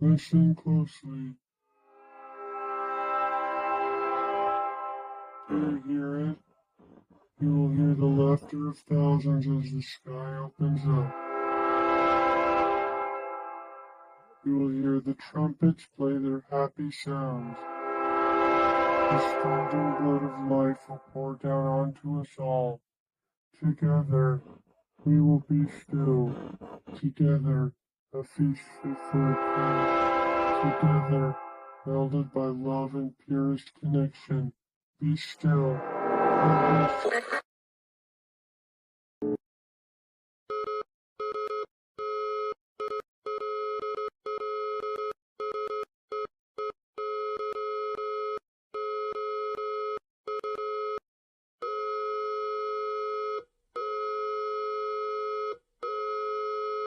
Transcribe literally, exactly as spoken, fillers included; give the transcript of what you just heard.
Listen closely. Do you hear it? You will hear the laughter of thousands as the sky opens up. You will hear the trumpets play their happy sounds. The streaming blood of life will pour down onto us all. Together, we will be still. Together, a feast fit for a king. Together, melded by love and purest connection. Be still.